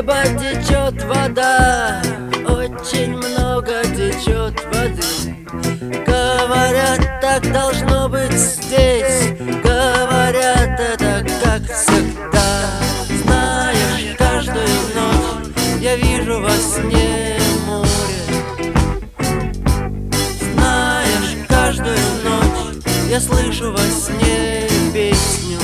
неба течет вода, очень много течет воды. Говорят, так должно быть здесь, говорят, это как всегда. Знаешь, каждую ночь я вижу во сне море. Знаешь, каждую ночь я слышу во сне песню.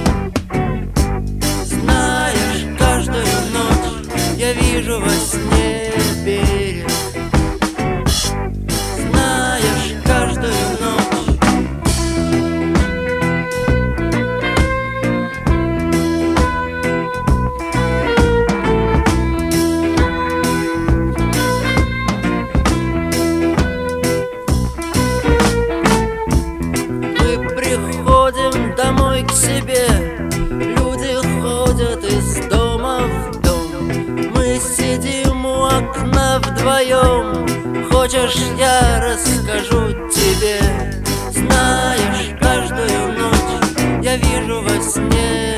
Знаешь, каждую ночь я вижу во сне берег. Знаешь, каждую ночь. Мы приходим домой к себе, люди ходят из дома в дом. Мы сидим у окна вдвоем. Хочешь, я расскажу тебе? Знаешь, каждую ночь я вижу во сне